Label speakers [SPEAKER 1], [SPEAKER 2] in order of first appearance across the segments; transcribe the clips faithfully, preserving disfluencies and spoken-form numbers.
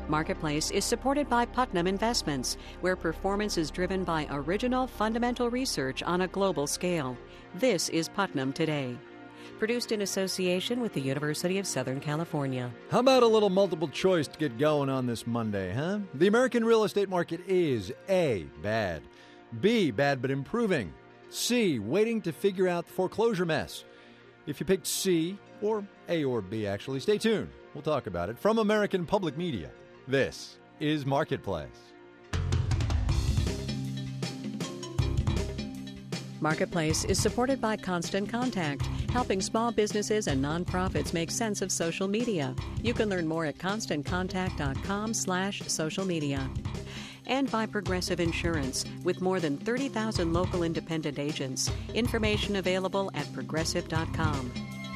[SPEAKER 1] Marketplace is supported by Putnam Investments, where performance is driven by original fundamental research on a global scale. This is Putnam Today. Produced in association with the University of Southern California.
[SPEAKER 2] How about a little multiple choice to get going on this Monday, huh? The American real estate market is A, bad, B, bad but improving, C, waiting to figure out the foreclosure mess. If you picked C, or A or B actually, stay tuned. We'll talk about it. From American Public Media, this is Marketplace.
[SPEAKER 1] Marketplace is supported by Constant Contact, helping small businesses and nonprofits make sense of social media. You can learn more at constantcontact.com slash social media. And by Progressive Insurance, with more than thirty thousand local independent agents. Information available at progressive dot com.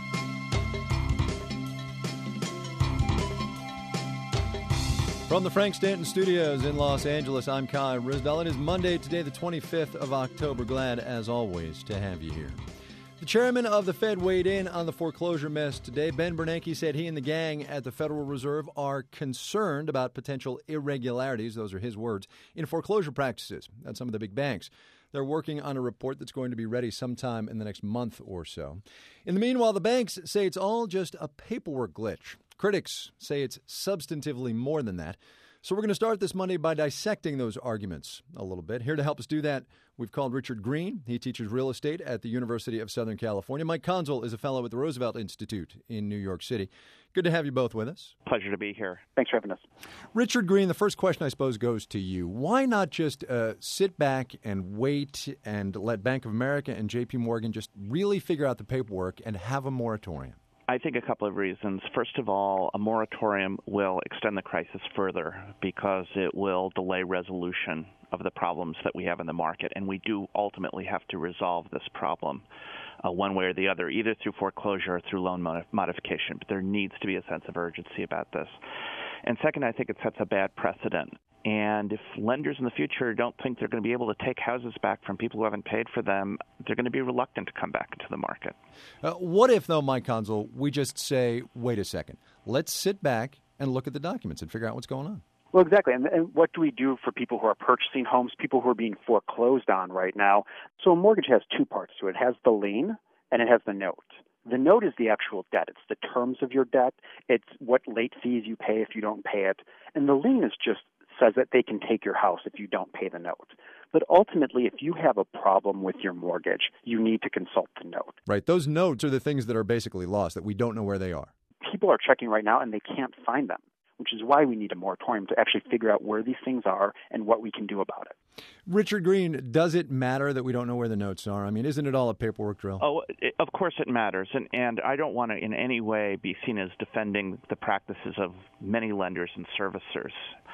[SPEAKER 2] From the Frank Stanton Studios in Los Angeles, I'm Kai Risdell. It is Monday, today the twenty-fifth of October. Glad, as always, to have you here. The chairman of the Fed weighed in on the foreclosure mess today. Ben Bernanke said he and the gang at the Federal Reserve are concerned about potential irregularities, those are his words, in foreclosure practices at some of the big banks. They're working on a report that's going to be ready sometime in the next month or so. In the meanwhile, the banks say it's all just a paperwork glitch. Critics say it's substantively more than that. So we're going to start this Monday by dissecting those arguments a little bit. Here to help us do that, we've called Richard Green. He teaches real estate at the University of Southern California. Mike Conzel is a fellow at the Roosevelt Institute in New York City. Good to have you both with us.
[SPEAKER 3] Pleasure to be here.
[SPEAKER 4] Thanks for having us.
[SPEAKER 2] Richard Green, the first question, I suppose, goes to you. Why not just uh, sit back and wait and let Bank of America and J P Morgan just really figure out the paperwork and have a moratorium?
[SPEAKER 3] I think a couple of reasons. First of all, a moratorium will extend the crisis further because it will delay resolution of the problems that we have in the market, and we do ultimately have to resolve this problem uh, one way or the other, either through foreclosure or through loan mod- modification. But there needs to be a sense of urgency about this. And second, I think it sets a bad precedent. And if lenders in the future don't think they're going to be able to take houses back from people who haven't paid for them, they're going to be reluctant to come back into the market.
[SPEAKER 2] Uh, what if, though, Mike Conzel, we just say, wait a second, let's sit back and look at the documents and figure out what's going on?
[SPEAKER 4] Well, exactly. And, and what do we do for people who are purchasing homes, people who are being foreclosed on right now? So a mortgage has two parts to it. It has the lien and it has the note. The note is the actual debt. It's the terms of your debt. It's what late fees you pay if you don't pay it. And the lien is just says that they can take your house if you don't pay the note. But ultimately, if you have a problem with your mortgage, you need to consult the note.
[SPEAKER 2] Right. Those notes are the things that are basically lost, that we don't know where they are.
[SPEAKER 4] People are checking right now, and they can't find them, which is why we need a moratorium to actually figure out where these things are and what we can do about it.
[SPEAKER 2] Richard Green, does it matter that we don't know where the notes are? I mean, isn't it all a paperwork drill?
[SPEAKER 3] Oh, it, of course it matters. And, and I don't want to in any way be seen as defending the practices of many lenders and servicers.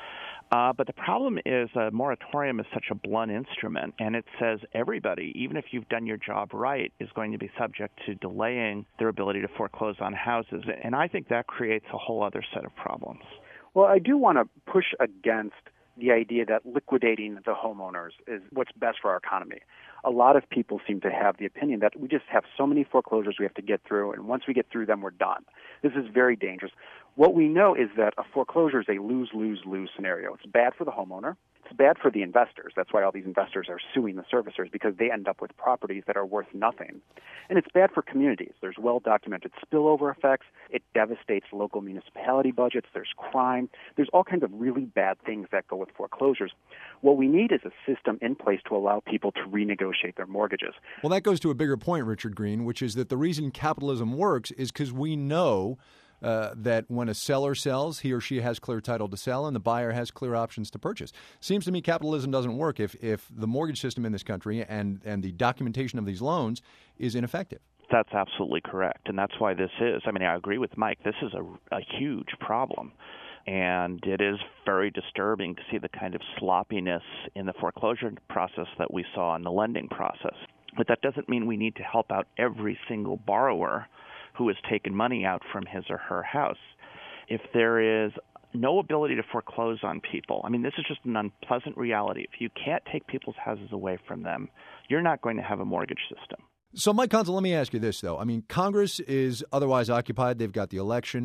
[SPEAKER 3] Uh, but the problem is a moratorium is such a blunt instrument, and it says everybody, even if you've done your job right, is going to be subject to delaying their ability to foreclose on houses. And I think that creates a whole other set of problems.
[SPEAKER 4] Well, I do want to push against the idea that liquidating the homeowners is what's best for our economy. A lot of people seem to have the opinion that we just have so many foreclosures we have to get through, and once we get through them, we're done. This is very dangerous. What we know is that a foreclosure is a lose-lose-lose scenario. It's bad for the homeowner. It's bad for the investors. That's why all these investors are suing the servicers, because they end up with properties that are worth nothing. And it's bad for communities. There's well-documented spillover effects. It devastates local municipality budgets. There's crime. There's all kinds of really bad things that go with foreclosures. What we need is a system in place to allow people to renegotiate their mortgages.
[SPEAKER 2] Well, that goes to a bigger point, Richard Green, which is that the reason capitalism works is because we know Uh, that when a seller sells, he or she has clear title to sell, and the buyer has clear options to purchase. Seems to me capitalism doesn't work if, if the mortgage system in this country and, and the documentation of these loans is ineffective.
[SPEAKER 3] That's absolutely correct, and that's why this is. I mean, I agree with Mike. This is a, a huge problem, and it is very disturbing to see the kind of sloppiness in the foreclosure process that we saw in the lending process. But that doesn't mean we need to help out every single borrower who has taken money out from his or her house. If there is no ability to foreclose on people, I mean, this is just an unpleasant reality. If you can't take people's houses away from them, you're not going to have a mortgage system.
[SPEAKER 2] So, Mike Conzel, let me ask you this, though. I mean, Congress is otherwise occupied. They've got the election.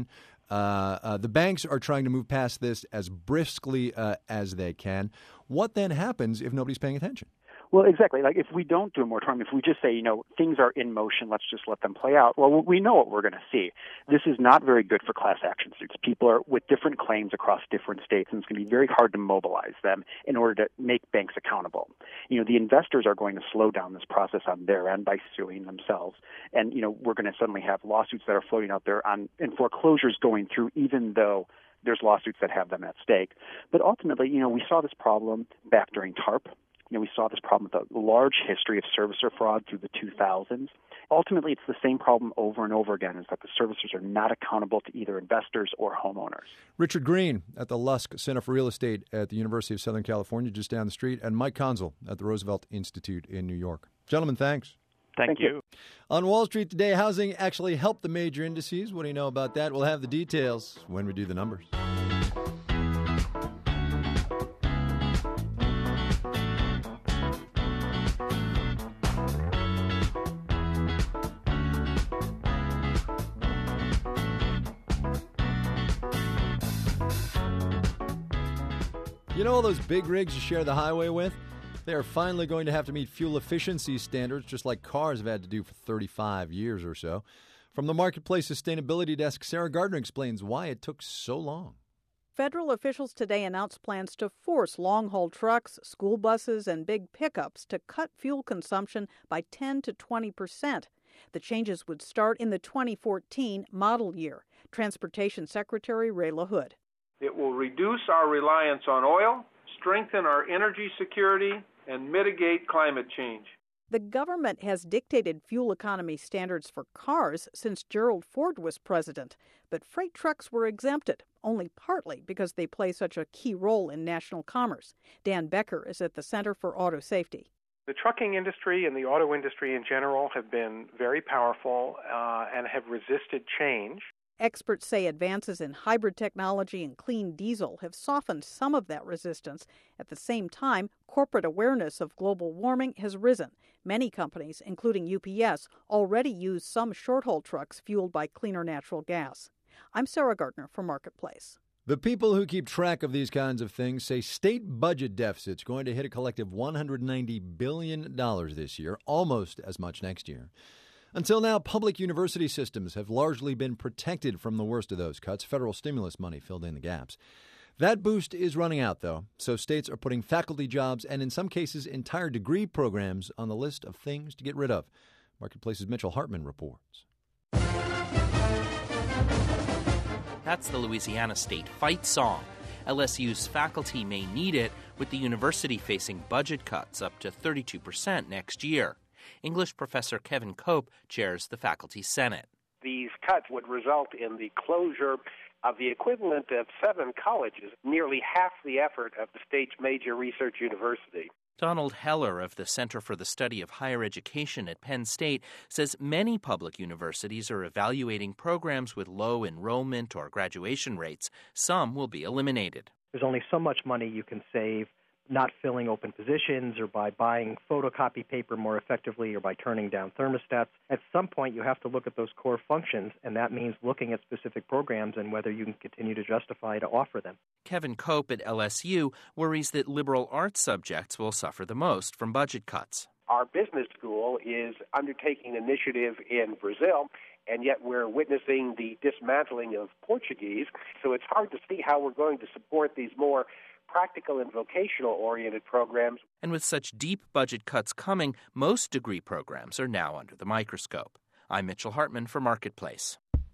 [SPEAKER 2] Uh, uh, the banks are trying to move past this as briskly uh, as they can. What then happens if nobody's paying attention?
[SPEAKER 4] Well, exactly. Like if we don't do a moratorium, if we just say, you know, things are in motion, let's just let them play out, well, we know what we're going to see. This is not very good for class action suits. People are with different claims across different states, and it's going to be very hard to mobilize them in order to make banks accountable. You know, the investors are going to slow down this process on their end by suing themselves. And, you know, we're going to suddenly have lawsuits that are floating out there on and foreclosures going through, even though there's lawsuits that have them at stake. But ultimately, you know, we saw this problem back during TARP. You know, we saw this problem with a large history of servicer fraud through the two thousands. Ultimately, it's the same problem over and over again, is that the servicers are not accountable to either investors or homeowners.
[SPEAKER 2] Richard Green at the Lusk Center for Real Estate at the University of Southern California, just down the street, and Mike Conzel at the Roosevelt Institute in New York. Gentlemen, thanks.
[SPEAKER 3] Thank, Thank you. you.
[SPEAKER 2] On Wall Street today, housing actually helped the major indices. What do you know about that? We'll have the details when we do the numbers. You know all those big rigs you share the highway with? They are finally going to have to meet fuel efficiency standards, just like cars have had to do for thirty-five years or so. From the Marketplace Sustainability Desk, Sarah Gardner explains why it took so long.
[SPEAKER 5] Federal officials today announced plans to force long-haul trucks, school buses, and big pickups to cut fuel consumption by ten to twenty percent. The changes would start in the twenty fourteen model year. Transportation Secretary Ray LaHood.
[SPEAKER 6] It will reduce our reliance on oil, strengthen our energy security, and mitigate climate change.
[SPEAKER 5] The government has dictated fuel economy standards for cars since Gerald Ford was president, but freight trucks were exempted, only partly because they play such a key role in national commerce. Dan Becker is at the Center for Auto Safety.
[SPEAKER 7] The trucking industry and the auto industry in general have been very powerful uh, and have resisted change.
[SPEAKER 5] Experts say advances in hybrid technology and clean diesel have softened some of that resistance. At the same time, corporate awareness of global warming has risen. Many companies, including U P S, already use some short-haul trucks fueled by cleaner natural gas. I'm Sarah Gardner for Marketplace.
[SPEAKER 2] The people who keep track of these kinds of things say state budget deficits going to hit a collective one hundred ninety billion dollars this year, almost as much next year. Until now, public university systems have largely been protected from the worst of those cuts. Federal stimulus money filled in the gaps. That boost is running out, though, so states are putting faculty jobs and, in some cases, entire degree programs on the list of things to get rid of. Marketplace's Mitchell Hartman reports.
[SPEAKER 8] That's the Louisiana State fight song. L S U's faculty may need it, with the university facing budget cuts up to thirty-two percent next year. English professor Kevin Cope chairs the Faculty Senate.
[SPEAKER 9] These cuts would result in the closure of the equivalent of seven colleges, nearly half the effort of the state's major research university.
[SPEAKER 8] Donald Heller of the Center for the Study of Higher Education at Penn State says many public universities are evaluating programs with low enrollment or graduation rates. Some will be eliminated.
[SPEAKER 10] There's only so much money you can save not filling open positions or by buying photocopy paper more effectively or by turning down thermostats. At some point, you have to look at those core functions, and that means looking at specific programs and whether you can continue to justify to offer them.
[SPEAKER 8] Kevin Cope at L S U worries that liberal arts subjects will suffer the most from budget cuts.
[SPEAKER 9] Our business school is undertaking an initiative in Brazil, and yet we're witnessing the dismantling of Portuguese. So it's hard to see how we're going to support these more practical and vocational-oriented programs.
[SPEAKER 8] And with such deep budget cuts coming, most degree programs are now under the microscope. I'm Mitchell Hartman for Marketplace.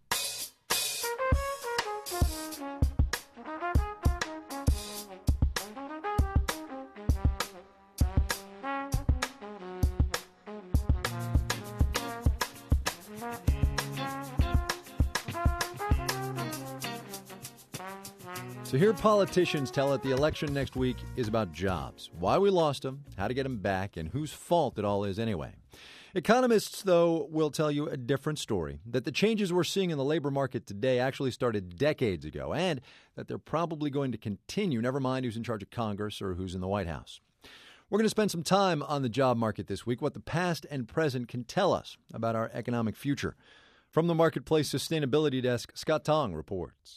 [SPEAKER 2] To hear politicians tell it the election next week is about jobs, why we lost them, how to get them back, and whose fault it all is anyway. Economists, though, will tell you a different story, that the changes we're seeing in the labor market today actually started decades ago, and that they're probably going to continue, never mind who's in charge of Congress or who's in the White House. We're going to spend some time on the job market this week, what the past and present can tell us about our economic future. From the Marketplace Sustainability Desk, Scott Tong reports.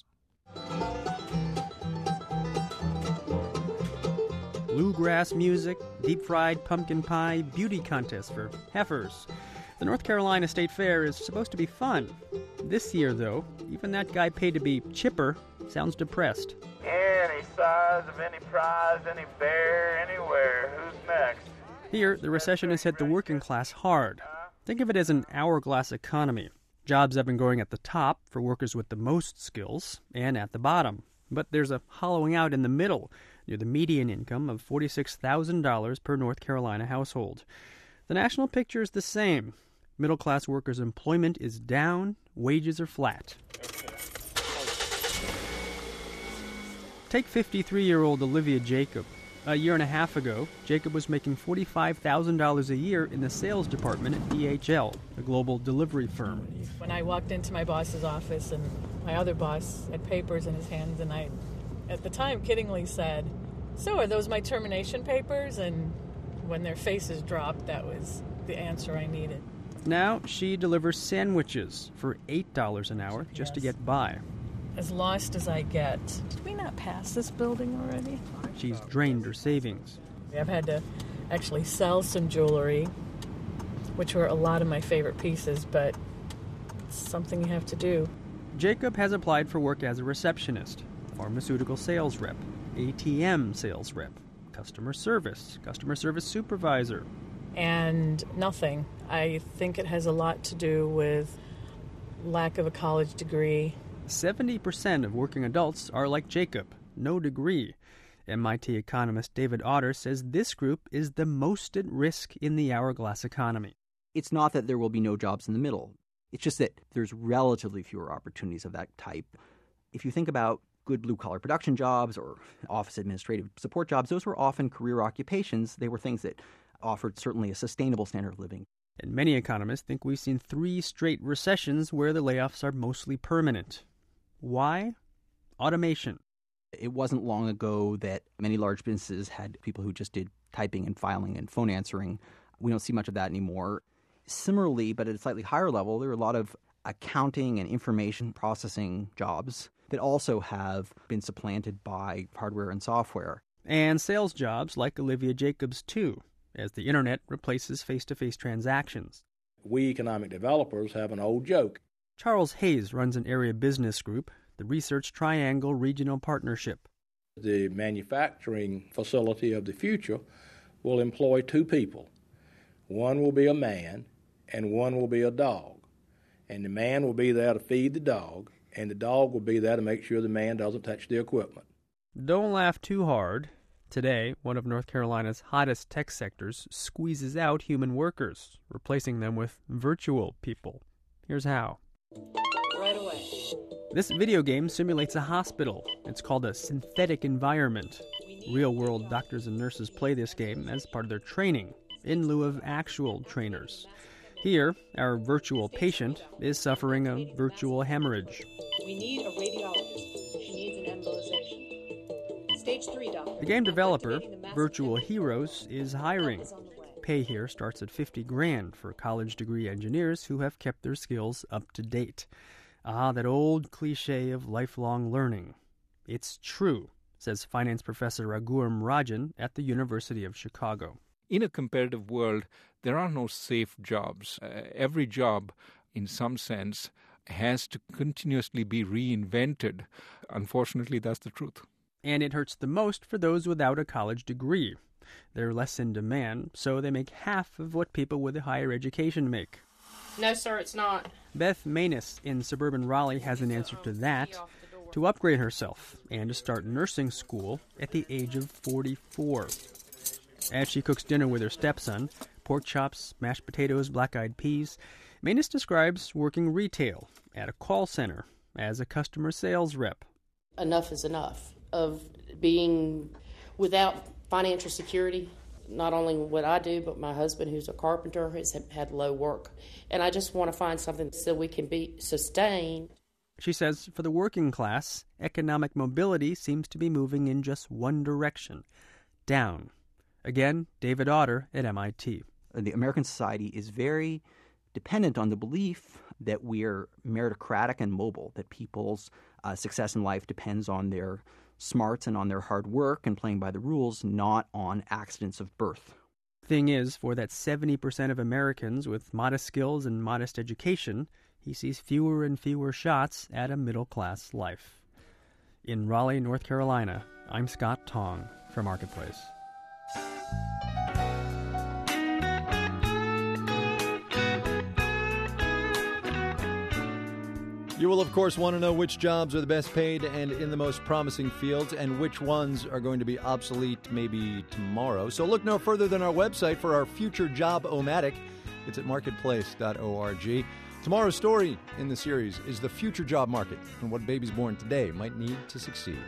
[SPEAKER 11] Bluegrass music, deep-fried pumpkin pie, beauty contest for heifers. The North Carolina State Fair is supposed to be fun. This year, though, even that guy paid to be chipper sounds depressed.
[SPEAKER 12] Any size of any prize, any bear, anywhere. Who's next?
[SPEAKER 11] Here, the recession has hit the working class hard. Think of it as an hourglass economy. Jobs have been growing at the top for workers with the most skills and at the bottom. But there's a hollowing out in the middle, near the median income of forty-six thousand dollars per North Carolina household. The national picture is the same. Middle-class workers' employment is down, wages are flat. Take fifty-three-year-old Olivia Jacob. A year and a half ago, Jacob was making forty-five thousand dollars a year in the sales department at D H L, a global delivery firm.
[SPEAKER 13] When I walked into my boss's office and my other boss had papers in his hands, and I, at the time, kiddingly said, "So are those my termination papers?" And when their faces dropped, that was the answer I needed.
[SPEAKER 11] Now she delivers sandwiches for eight dollars an hour just yes. to get by.
[SPEAKER 13] As lost as I get. Did we not pass this building already?
[SPEAKER 11] She's drained her savings.
[SPEAKER 13] I've had to actually sell some jewelry, which were a lot of my favorite pieces, but it's something you have to do.
[SPEAKER 11] Jacob has applied for work as a receptionist, pharmaceutical sales rep, A T M sales rep, customer service, customer service supervisor.
[SPEAKER 13] And nothing. I think it has a lot to do with lack of a college degree.
[SPEAKER 11] seventy percent of working adults are like Jacob, no degree. M I T economist David Otter says this group is the most at risk in the hourglass economy.
[SPEAKER 14] It's not that there will be no jobs in the middle. It's just that there's relatively fewer opportunities of that type. If you think about good blue-collar production jobs or office administrative support jobs, those were often career occupations. They were things that offered certainly a sustainable standard of living.
[SPEAKER 11] And many economists think we've seen three straight recessions where the layoffs are mostly permanent. Why? Automation.
[SPEAKER 14] It wasn't long ago that many large businesses had people who just did typing and filing and phone answering. We don't see much of that anymore. Similarly, but at a slightly higher level, there are a lot of accounting and information processing jobs that also have been supplanted by hardware and software.
[SPEAKER 11] And sales jobs like Olivia Jacobs, too, as the internet replaces face-to-face transactions.
[SPEAKER 15] We economic developers have an old joke.
[SPEAKER 11] Charles Hayes runs an area business group, the Research Triangle Regional Partnership.
[SPEAKER 15] The manufacturing facility of the future will employ two people. One will be a man, and one will be a dog. And the man will be there to feed the dog, and the dog will be there to make sure the man doesn't touch the equipment.
[SPEAKER 11] Don't laugh too hard. Today, one of North Carolina's hottest tech sectors squeezes out human workers, replacing them with virtual people. Here's how.
[SPEAKER 13] Right away.
[SPEAKER 11] This video game simulates a hospital. It's called a synthetic environment. Real-world doctors and nurses play this game as part of their training, in lieu of actual trainers. Here, our virtual patient is suffering a virtual hemorrhage.
[SPEAKER 16] We need a radiologist. She needs an embolization. Stage three, doctor.
[SPEAKER 11] The game developer, Virtual Heroes, is hiring. Pay here starts at fifty grand for college degree engineers who have kept their skills up to date. Ah, that old cliche of lifelong learning. It's true, says finance professor Raghuram Rajan at the University of Chicago.
[SPEAKER 17] In a competitive world, there are no safe jobs. Uh, every job, in some sense, has to continuously be reinvented. Unfortunately, that's the truth.
[SPEAKER 11] And it hurts the most for those without a college degree. They're less in demand, so they make half of what people with a higher education make.
[SPEAKER 16] No, sir, it's not.
[SPEAKER 11] Beth Manus in suburban Raleigh has an answer to that, to upgrade herself and to start nursing school at the age of forty-four. As she cooks dinner with her stepson, pork chops, mashed potatoes, black-eyed peas, Manus describes working retail at a call center as a customer sales rep.
[SPEAKER 16] Enough is enough of being without financial security. Not only what I do, but my husband, who's a carpenter, has had low work. And I just want to find something so we can be sustained.
[SPEAKER 11] She says for the working class, economic mobility seems to be moving in just one direction, down. Again, David Otter at M I T.
[SPEAKER 14] The American society is very dependent on the belief that we're meritocratic and mobile, that people's uh, success in life depends on their smarts and on their hard work and playing by the rules, not on accidents of birth.
[SPEAKER 11] Thing is, for that seventy percent of Americans with modest skills and modest education, he sees fewer and fewer shots at a middle-class life. In Raleigh, North Carolina, I'm Scott Tong for Marketplace.
[SPEAKER 2] You will, of course, want to know which jobs are the best paid and in the most promising fields, and which ones are going to be obsolete maybe tomorrow. So look no further than our website for our future job-o-matic. It's at marketplace dot org. Tomorrow's story in the series is the future job market and what babies born today might need to succeed.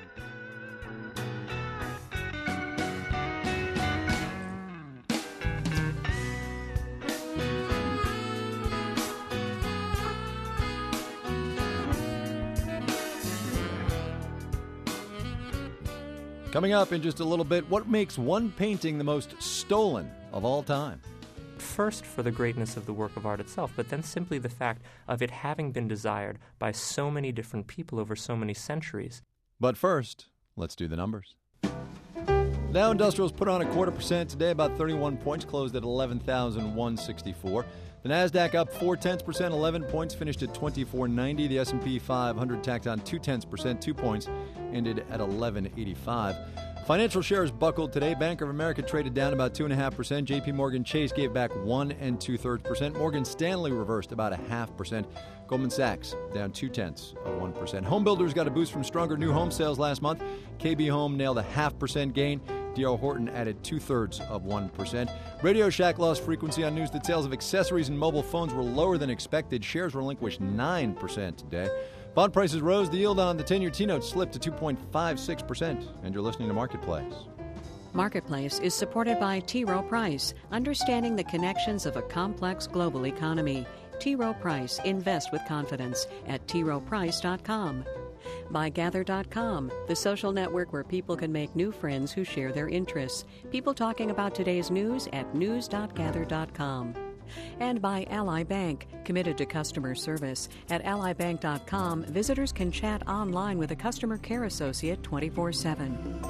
[SPEAKER 2] Coming up in just a little bit, what makes one painting the most stolen of all time?
[SPEAKER 18] First, for the greatness of the work of art itself, but then simply the fact of it having been desired by so many different people over so many centuries.
[SPEAKER 2] But first, let's do the numbers. Dow Industrials put on a quarter percent today, about thirty-one points, closed at eleven thousand one hundred sixty-four. The Nasdaq up four tenths percent, eleven points, finished at twenty-four ninety. The S and P five hundred tacked on two tenths percent, two points, ended at eleven eighty-five. Financial shares buckled today. Bank of America traded down about two point five percent. J P Morgan Chase gave back one and two-thirds percent. Morgan Stanley reversed about a half percent. Goldman Sachs down two-tenths of one percent. Home builders got a boost from stronger new home sales last month. K B Home nailed a half percent gain. D R Horton added two-thirds of one percent. Radio Shack lost frequency on news that sales of accessories and mobile phones were lower than expected. Shares relinquished nine percent today. Bond prices rose. The yield on the ten-year T-note slipped to two point five six percent. And you're listening to Marketplace.
[SPEAKER 1] Marketplace is supported by T. Rowe Price, understanding the connections of a complex global economy. T. Rowe Price, invest with confidence at t rowe price dot com. By Gather dot com, the social network where people can make new friends who share their interests. People talking about today's news at news dot gather dot com. And by Ally Bank, committed to customer service. At ally bank dot com, visitors can chat online with a customer care associate twenty-four seven.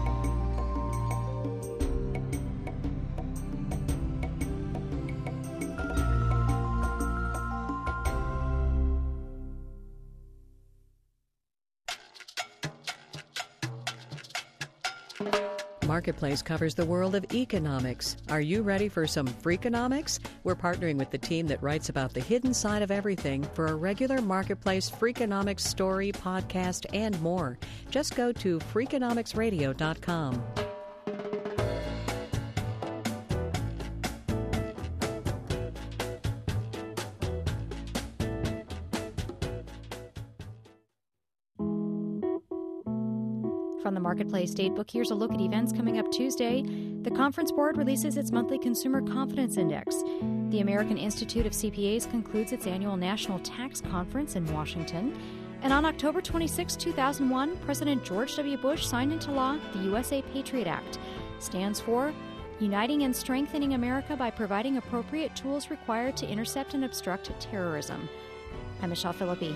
[SPEAKER 1] Marketplace covers the world of economics. Are you ready for some Freakonomics? We're partnering with the team that writes about the hidden side of everything for a regular Marketplace Freakonomics story, podcast, and more. Just go to freakonomics radio dot com.
[SPEAKER 19] From the Marketplace Datebook, here's a look at events coming up Tuesday. The Conference Board releases its monthly Consumer Confidence Index. The American Institute of C P As concludes its annual National Tax Conference in Washington. And on October twenty-sixth, two thousand one, President George W. Bush signed into law the U S A Patriot Act. Stands for Uniting and Strengthening America by Providing Appropriate Tools Required to Intercept and Obstruct Terrorism. I'm Michelle Philippi.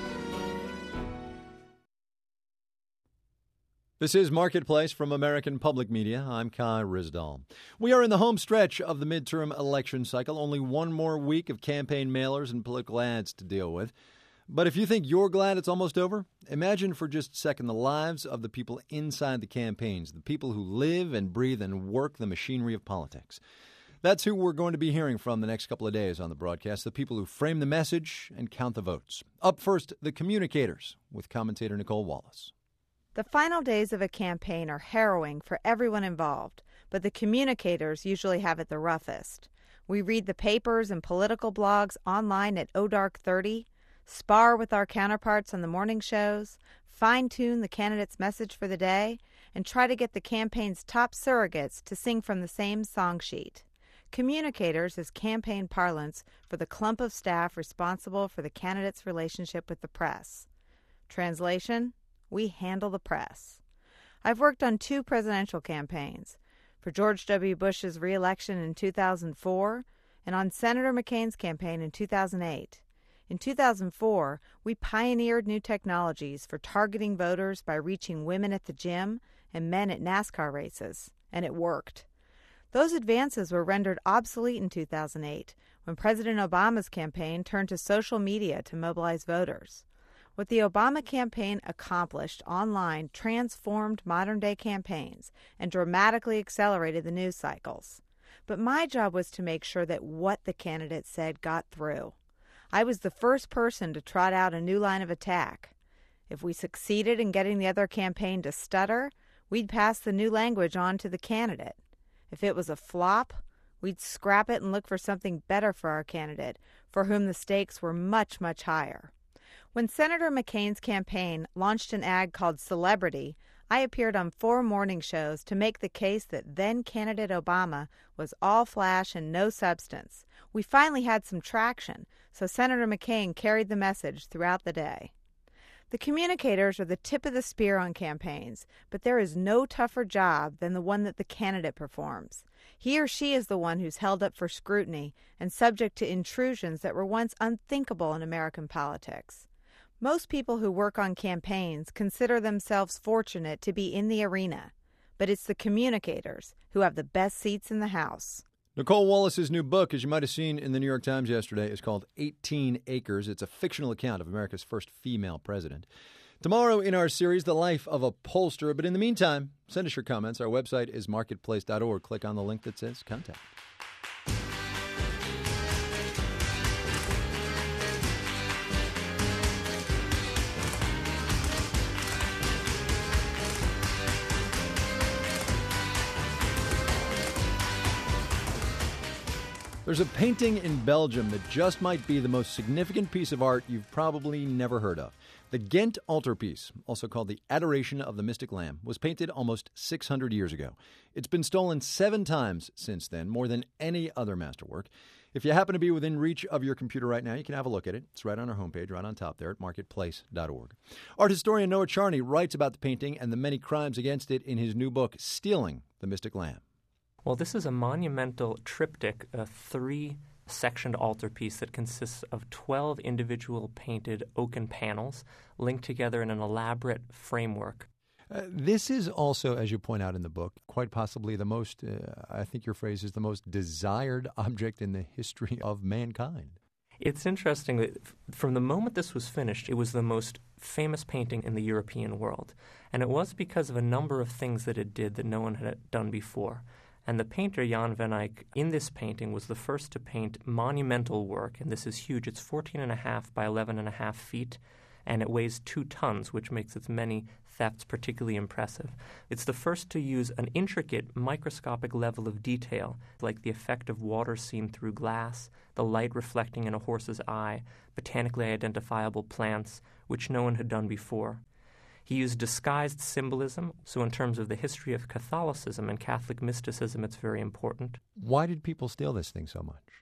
[SPEAKER 2] This is Marketplace from American Public Media. I'm Kai Ryssdal. We are in the home stretch of the midterm election cycle. Only one more week of campaign mailers and political ads to deal with. But if you think you're glad it's almost over, imagine for just a second the lives of the people inside the campaigns, the people who live and breathe and work the machinery of politics. That's who we're going to be hearing from the next couple of days on the broadcast, the people who frame the message and count the votes. Up first, the communicators with commentator Nicole Wallace.
[SPEAKER 20] The final days of a campaign are harrowing for everyone involved, but the communicators usually have it the roughest. We read the papers and political blogs online at O Dark thirty, spar with our counterparts on the morning shows, fine-tune the candidate's message for the day, and try to get the campaign's top surrogates to sing from the same song sheet. Communicators is campaign parlance for the clump of staff responsible for the candidate's relationship with the press. Translation: we handle the press. I've worked on two presidential campaigns, for George W. Bush's re-election in two thousand four and on Senator McCain's campaign in two thousand eight. In two thousand four, we pioneered new technologies for targeting voters by reaching women at the gym and men at NASCAR races, and it worked. Those advances were rendered obsolete in two thousand eight when President Obama's campaign turned to social media to mobilize voters. What the Obama campaign accomplished online transformed modern-day campaigns and dramatically accelerated the news cycles. But my job was to make sure that what the candidate said got through. I was the first person to trot out a new line of attack. If we succeeded in getting the other campaign to stutter, we'd pass the new language on to the candidate. If it was a flop, we'd scrap it and look for something better for our candidate, for whom the stakes were much, much higher. When Senator McCain's campaign launched an ad called Celebrity, I appeared on four morning shows to make the case that then-candidate Obama was all flash and no substance. We finally had some traction, so Senator McCain carried the message throughout the day. The communicators are the tip of the spear on campaigns, but there is no tougher job than the one that the candidate performs. He or she is the one who's held up for scrutiny and subject to intrusions that were once unthinkable in American politics. Most people who work on campaigns consider themselves fortunate to be in the arena, but it's the communicators who have the best seats in the House.
[SPEAKER 2] Nicole Wallace's new book, as you might have seen in the New York Times yesterday, is called eighteen acres. It's a fictional account of America's first female president. Tomorrow in our series, The Life of a Pollster. But in the meantime, send us your comments. Our website is marketplace dot org. Click on the link that says Contact. There's a painting in Belgium that just might be the most significant piece of art you've probably never heard of. The Ghent altarpiece, also called the Adoration of the Mystic Lamb, was painted almost six hundred years ago. It's been stolen seven times since then, more than any other masterwork. If you happen to be within reach of your computer right now, you can have a look at it. It's right on our homepage, right on top there at marketplace dot org. Art historian Noah Charney writes about the painting and the many crimes against it in his new book, Stealing the Mystic Lamb.
[SPEAKER 18] Well, this is a monumental triptych, a three-sectioned altarpiece that consists of twelve individual painted oaken panels linked together in an elaborate framework.
[SPEAKER 2] Uh, this is also, as you point out in the book, quite possibly the most, uh, I think your phrase is the most desired object in the history of mankind.
[SPEAKER 18] It's interesting that from the moment this was finished, it was the most famous painting in the European world. And it was because of a number of things that it did that no one had done before. And the painter, Jan van Eyck, in this painting was the first to paint monumental work, and this is huge. It's fourteen and a half by eleven and a half feet, and it weighs two tons, which makes its many thefts particularly impressive. It's the first to use an intricate microscopic level of detail, like the effect of water seen through glass, the light reflecting in a horse's eye, botanically identifiable plants, which no one had done before. He used disguised symbolism, so in terms of the history of Catholicism and Catholic mysticism, it's very important.
[SPEAKER 2] Why did people steal this thing so much?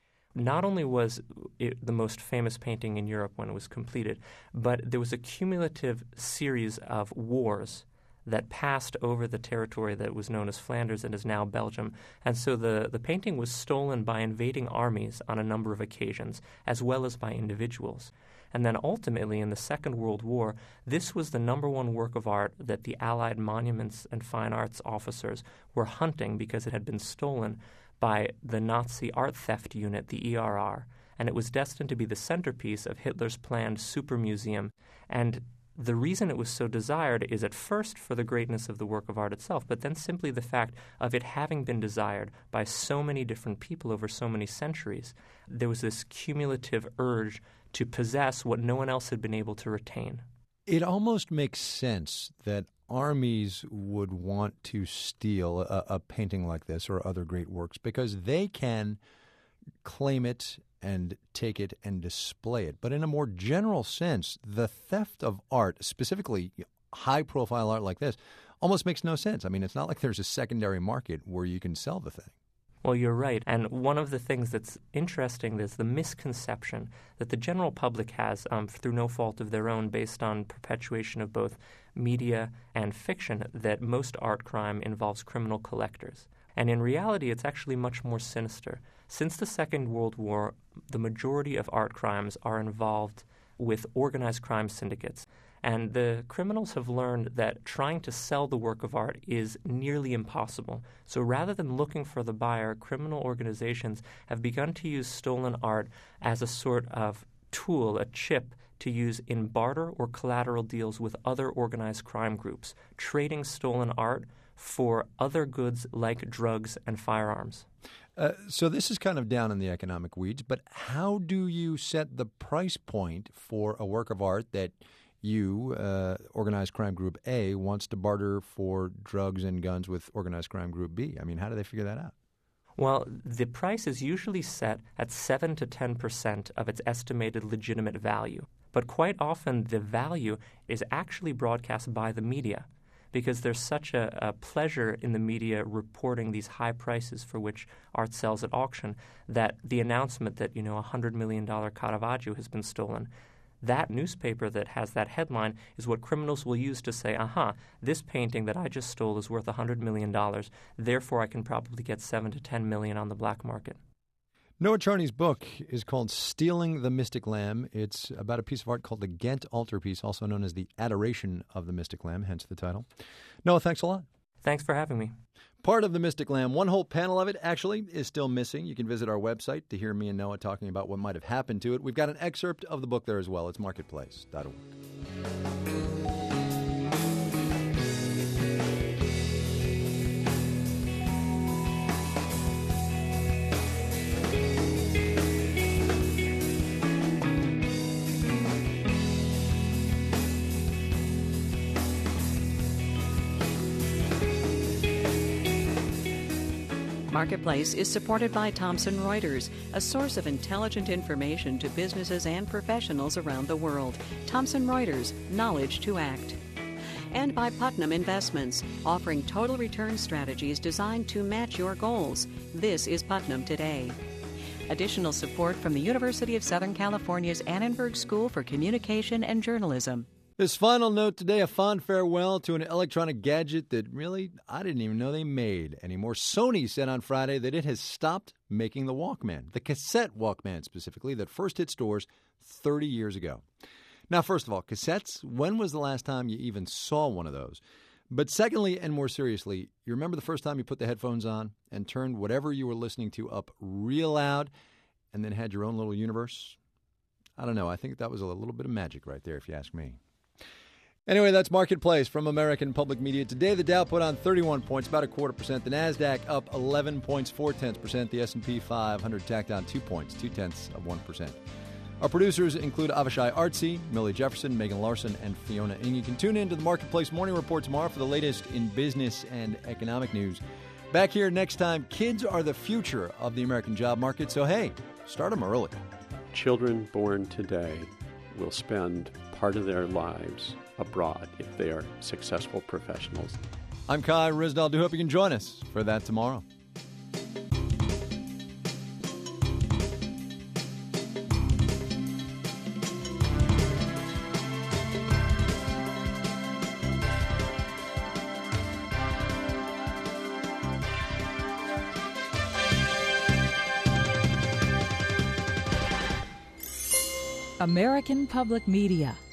[SPEAKER 18] Not only was it the most famous painting in Europe when it was completed, but there was a cumulative series of wars that passed over the territory that was known as Flanders and is now Belgium. And so the, the painting was stolen by invading armies on a number of occasions, as well as by individuals. And then ultimately, in the Second World War, this was the number one work of art that the Allied monuments and fine arts officers were hunting because it had been stolen by the Nazi art theft unit, the E R R. And it was destined to be the centerpiece of Hitler's planned super museum. And the reason it was so desired is at first for the greatness of the work of art itself, but then simply the fact of it having been desired by so many different people over so many centuries. There was this cumulative urge to possess what no one else had been able to retain.
[SPEAKER 2] It almost makes sense that armies would want to steal a, a painting like this or other great works because they can claim it and take it and display it. But in a more general sense, the theft of art, specifically high-profile art like this, almost makes no sense. I mean, it's not like there's a secondary market where you can sell the thing.
[SPEAKER 18] Well, you're right. And one of the things that's interesting is the misconception that the general public has, um, through no fault of their own, based on perpetuation of both media and fiction, that most art crime involves criminal collectors. And in reality, it's actually much more sinister. Since the Second World War, the majority of art crimes are involved with organized crime syndicates. And the criminals have learned that trying to sell the work of art is nearly impossible. So rather than looking for the buyer, criminal organizations have begun to use stolen art as a sort of tool, a chip, to use in barter or collateral deals with other organized crime groups, trading stolen art for other goods like drugs and firearms.
[SPEAKER 2] Uh, so this is kind of down in the economic weeds, but how do you set the price point for a work of art that you, uh, organized crime group A, wants to barter for drugs and guns with organized crime group B? I mean, how do they figure that out?
[SPEAKER 18] Well, the price is usually set at seven to ten percent of its estimated legitimate value. But quite often the value is actually broadcast by the media, because there's such a, a pleasure in the media reporting these high prices for which art sells at auction that the announcement that, you know, a one hundred million dollars Caravaggio has been stolen, that newspaper that has that headline is what criminals will use to say, aha, this painting that I just stole is worth one hundred million dollars, therefore I can probably get seven to ten million dollars on the black market.
[SPEAKER 2] Noah Charney's book is called Stealing the Mystic Lamb. It's about a piece of art called the Ghent Altarpiece, also known as the Adoration of the Mystic Lamb, hence the title. Noah, thanks a lot.
[SPEAKER 18] Thanks for having me.
[SPEAKER 2] Part of the Mystic Lamb, one whole panel of it, actually, is still missing. You can visit our website to hear me and Noah talking about what might have happened to it. We've got an excerpt of the book there as well. It's marketplace dot org.
[SPEAKER 1] Marketplace is supported by Thomson Reuters, a source of intelligent information to businesses and professionals around the world. Thomson Reuters, knowledge to act. And by Putnam Investments, offering total return strategies designed to match your goals. This is Putnam Today. Additional support from the University of Southern California's Annenberg School for Communication and Journalism.
[SPEAKER 2] This final note today, a fond farewell to an electronic gadget that really I didn't even know they made anymore. Sony said on Friday that it has stopped making the Walkman, the cassette Walkman specifically, that first hit stores thirty years ago. Now, first of all, cassettes, when was the last time you even saw one of those? But secondly, and more seriously, you remember the first time you put the headphones on and turned whatever you were listening to up real loud and then had your own little universe? I don't know. I think that was a little bit of magic right there, if you ask me. Anyway, that's Marketplace from American Public Media. Today, the Dow put on thirty-one points, about a quarter percent. The NASDAQ up eleven points, four tenths percent. The S and P five hundred tacked on two points, two tenths of one percent. Our producers include Avishai Artsy, Millie Jefferson, Megan Larson, and Fiona Ng. You can tune in to the Marketplace Morning Report tomorrow for the latest in business and economic news. Back here next time, kids are the future of the American job market, so hey, start them early.
[SPEAKER 21] Children born today will spend part of their lives abroad if they are successful professionals.
[SPEAKER 2] I'm Kai Ryssdal. Do hope you can join us for that tomorrow.
[SPEAKER 22] American Public Media